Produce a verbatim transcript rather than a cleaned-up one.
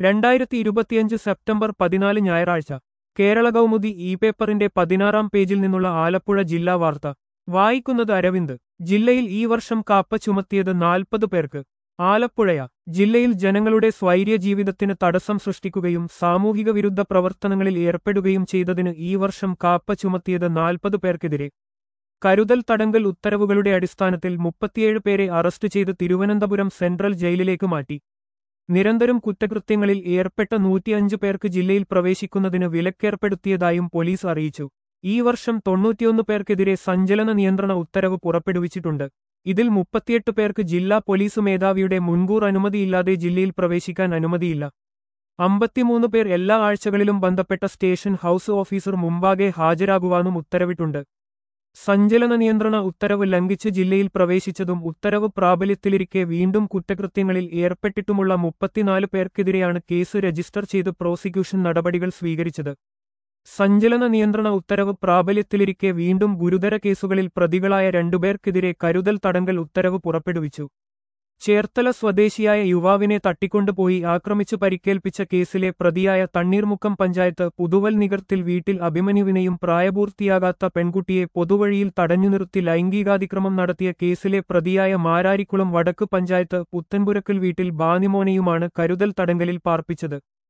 രണ്ടായിരത്തി ഇരുപത്തിയഞ്ച് സെപ്റ്റംബർ പതിനാല് ഞായറാഴ്ച കേരള കൗമുദി ഇ പേപ്പറിന്റെ പതിനാറാം പേജിൽ നിന്നുള്ള ആലപ്പുഴ ജില്ലാ വാർത്ത വായിക്കുന്നത് അരവിന്ദ്. ജില്ലയിൽ ഈ വർഷം കാപ്പ ചുമത്തിയത് നാൽപ്പത് പേർക്ക്. ആലപ്പുഴയ ജില്ലയിൽ ജനങ്ങളുടെ സ്വൈര്യ ജീവിതത്തിന് തടസ്സം സൃഷ്ടിക്കുകയും സാമൂഹിക വിരുദ്ധ പ്രവർത്തനങ്ങളിൽ ഏർപ്പെടുകയും ചെയ്തതിന് ഈ വർഷം കാപ്പ ചുമത്തിയത് നാൽപ്പത് പേർക്കെതിരെ. കരുതൽ തടങ്കൽ ഉത്തരവുകളുടെ അടിസ്ഥാനത്തിൽ മുപ്പത്തിയേഴ് പേരെ അറസ്റ്റ് ചെയ്ത് തിരുവനന്തപുരം സെൻട്രൽ ജയിലിലേക്ക് മാറ്റി. നിരന്തരം കുറ്റകൃത്യങ്ങളിൽ ഏർപ്പെട്ട നൂറ്റിയഞ്ച് പേർക്ക് ജില്ലയിൽ പ്രവേശിക്കുന്നതിന് വിലക്കേർപ്പെടുത്തിയതായും പോലീസ് അറിയിച്ചു. ഈ വർഷം തൊണ്ണൂറ്റിയൊന്ന് പേർക്കെതിരെ സഞ്ചലന നിയന്ത്രണ ഉത്തരവ് പുറപ്പെടുവിച്ചിട്ടുണ്ട്. ഇതിൽ മുപ്പത്തിയെട്ട് പേർക്ക് ജില്ലാ പോലീസ് മേധാവിയുടെ മുൻകൂർ അനുമതിയില്ലാതെ ജില്ലയിൽ പ്രവേശിക്കാൻ അനുമതിയില്ല. അമ്പത്തിമൂന്ന് പേർ എല്ലാ ആഴ്ചകളിലും ബന്ധപ്പെട്ട സ്റ്റേഷൻ ഹൌസ് ഓഫീസർ മുമ്പാകെ ഹാജരാകുവാനും ഉത്തരവിട്ടുണ്ട്. സഞ്ചലന നിയന്ത്രണ ഉത്തരവ് ലംഘിച്ച് ജില്ലയിൽ പ്രവേശിച്ചതും ഉത്തരവ് പ്രാബല്യത്തിലിരിക്കെ വീണ്ടും കുറ്റകൃത്യങ്ങളിൽ ഏർപ്പെട്ടിട്ടുമുള്ള മുപ്പത്തിനാല് പേർക്കെതിരെയാണ് കേസ് രജിസ്റ്റർ ചെയ്ത് പ്രോസിക്യൂഷൻ നടപടികൾ സ്വീകരിച്ചത്. സഞ്ചലന നിയന്ത്രണ ഉത്തരവ് പ്രാബല്യത്തിലിരിക്കെ വീണ്ടും ഗുരുതര കേസുകളിൽ പ്രതികളായ രണ്ടുപേർക്കെതിരെ കരുതൽ തടങ്കൽ ഉത്തരവ് പുറപ്പെടുവിച്ചു. ചേർത്തല സ്വദേശിയായ യുവാവിനെ തട്ടിക്കൊണ്ടുപോയി ആക്രമിച്ചു പരിക്കേൽപ്പിച്ച കേസിലെ പ്രതിയായ തണ്ണീർമുക്കം പഞ്ചായത്ത് പുതുവൽ നികർത്തിൽ വീട്ടിൽ അഭിമന്യുവിനെയും പ്രായപൂർത്തിയാകാത്ത പെൺകുട്ടിയെ പൊതുവഴിയിൽ തടഞ്ഞുനിർത്തി ലൈംഗികാതിക്രമം നടത്തിയ കേസിലെ പ്രതിയായ മാരാരിക്കുളം വടക്ക് പഞ്ചായത്ത് പുത്തൻപുരക്കൽ വീട്ടിൽ ബാനിമോനെയുമാണ് കരുതൽ തടങ്കലിൽ പാർപ്പിച്ചത്.